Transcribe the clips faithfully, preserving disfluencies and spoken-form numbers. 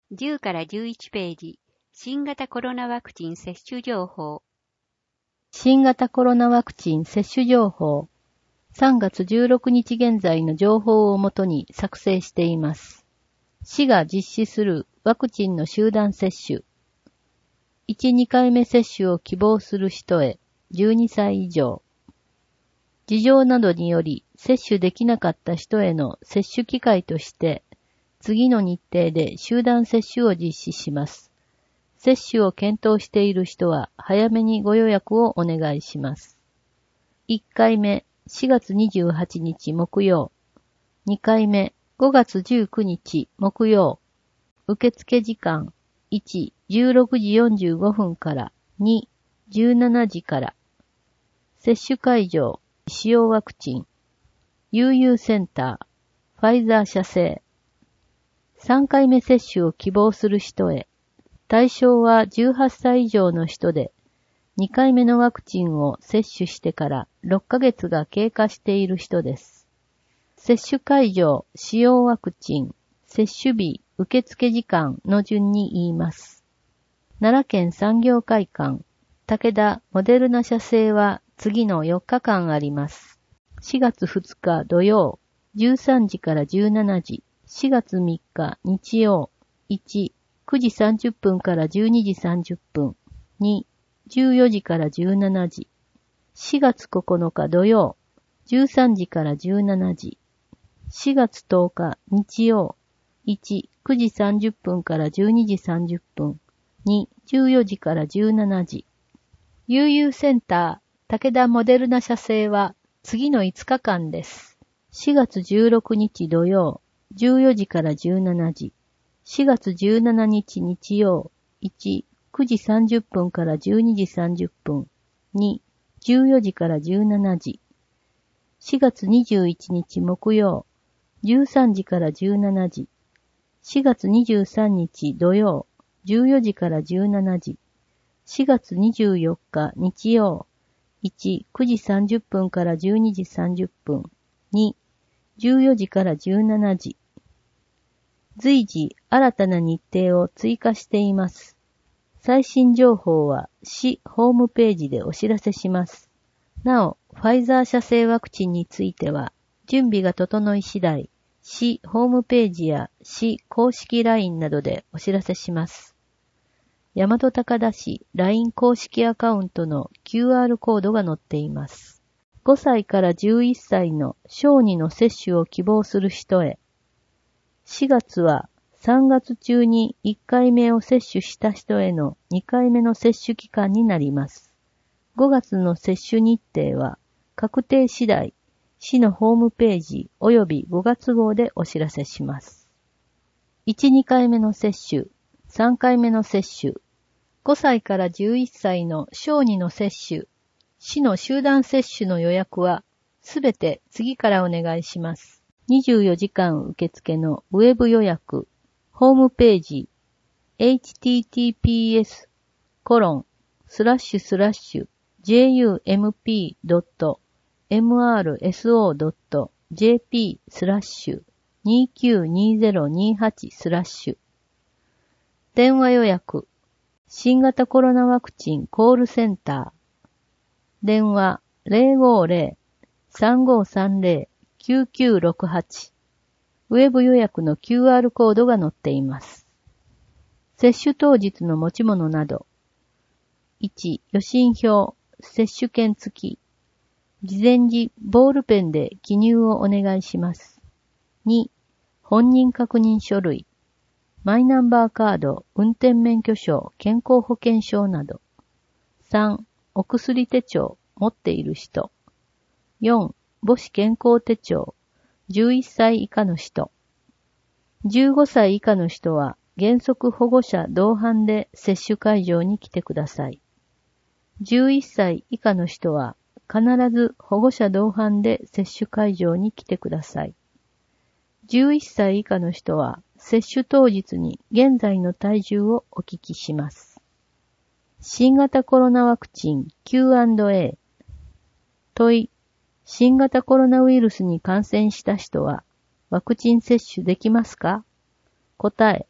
じゅうからじゅういちページ、新型コロナワクチン接種情報。 新型コロナワクチン接種情報。さんがつじゅうろくにち現在の情報をもとに作成しています。市が実施するワクチンの集団接種。いち、にかいめ接種を希望する人へ、じゅうにさい以上。事情などにより接種できなかった人への接種機会として、次の日程で集団接種を実施します。接種を検討している人は早めにご予約をお願いします。いっかいめ、しがつにじゅうはちにち木曜。にかいめ、ごがつじゅうくにち木曜。受付時間、いち、じゅうろくじよんじゅうごふんからに、じゅうしちじから。接種会場、使用ワクチン。悠々センター、ファイザー社製。さんかいめ接種を希望する人へ。対象はじゅうはっさい以上の人で、にかいめのワクチンを接種してからろっかげつが経過している人です。接種会場、使用ワクチン、接種日、受付時間の順に言います。奈良県産業会館、武田モデルナ社製は次のよっかかんあります。しがつふつか土曜、じゅうさんじからじゅうしちじ。しがつみっか日曜、いち、くじさんじゅっぷんからじゅうにじさんじゅっぷん、に、じゅうよじからじゅうしちじ。しがつここのか土曜、じゅうさんじからじゅうしちじ。しがつとおか日曜、いち、くじさんじゅっぷんからじゅうにじさんじゅっぷん、に、じゅうよじからじゅうしちじ。悠々センター、武田モデルナ社製は次のいつかかんです。しがつじゅうろくにち土曜、じゅうよじからじゅうしちじ。しがつじゅうしちにち日曜、いち、くじさんじゅっぷんからじゅうにじさんじゅっぷん、に、じゅうよじからじゅうしちじ。しがつにじゅういちにち木曜、じゅうさんじからじゅうしちじ。しがつにじゅうさんにち土曜、じゅうよじからじゅうしちじ。しがつにじゅうよっか日曜、いち、くじさんじゅっぷんからじゅうにじさんじゅっぷん、に、じゅうよじからじゅうしちじ。随時新たな日程を追加しています。最新情報は市ホームページでお知らせします。なお、ファイザー社製ワクチンについては、準備が整い次第、市ホームページや市公式 ライン などでお知らせします。大和高田市 ライン 公式アカウントの キューアール コードが載っています。ごさいからじゅういっさいの小児の接種を希望する人へ。しがつはさんがつ中にいっかいめを接種した人へのにかいめの接種期間になります。ごがつの接種日程は確定次第、市のホームページ及びごがつ号でお知らせします。いち、にかいめの接種、さんかいめの接種、ごさいからじゅういっさいの小児の接種、市の集団接種の予約はすべて次からお願いします。にじゅうよじかん受付のウェブ予約、ホームページ、エイチティーティーピーエスコロンスラッシュスラッシュジェイユーエムピードットエムアールエスオードットジェーピースラッシュにきゅうにゼロにはちスラッシュ。電話予約、新型コロナワクチンコールセンター。電話 ゼロごゼロ さんごさんゼロ きゅうきゅうろくはち。ウェブ予約の キューアール コードが載っています。接種当日の持ち物など。いち、予診票、接種券付き。事前時、ボールペンで記入をお願いします。に、本人確認書類。マイナンバーカード、運転免許証、健康保険証など。さん、お薬手帳、持っている人。よん、母子健康手帳、じゅういっさい以下の人。じゅうごさい以下の人は原則保護者同伴で接種会場に来てください。じゅういっさい以下の人は必ず保護者同伴で接種会場に来てください。じゅういっさい以下の人は接種当日に現在の体重をお聞きします。新型コロナワクチン キューアンドエー。問い、新型コロナウイルスに感染した人はワクチン接種できますか？答え、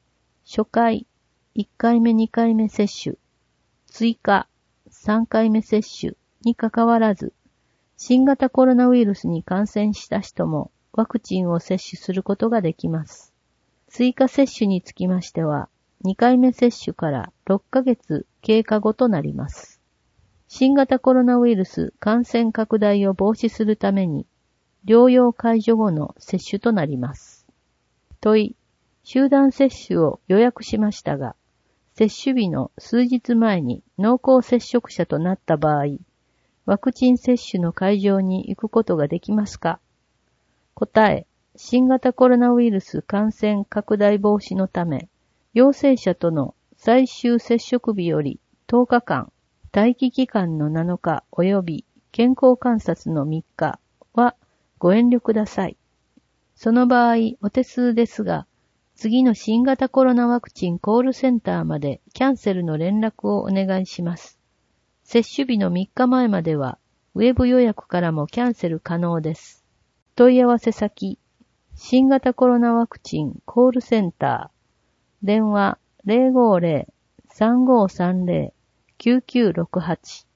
初回、いっかいめにかいめ接種、追加、さんかいめ接種にかかわらず、新型コロナウイルスに感染した人もワクチンを接種することができます。追加接種につきましては、にかいめ接種からろっかげつ経過後となります。新型コロナウイルス感染拡大を防止するために、療養解除後の接種となります。問い、集団接種を予約しましたが、接種日の数日前に濃厚接触者となった場合、ワクチン接種の会場に行くことができますか？答え、新型コロナウイルス感染拡大防止のため、陽性者との最終接触日よりとおかかん、待機期間のなのか及び健康観察のみっかはご遠慮ください。その場合、お手数ですが、次の新型コロナワクチンコールセンターまでキャンセルの連絡をお願いします。接種日のみっかまえまでは、ウェブ予約からもキャンセル可能です。問い合わせ先、新型コロナワクチンコールセンター、電話 ゼロごゼロ さんごさんゼロ きゅうきゅうろくはち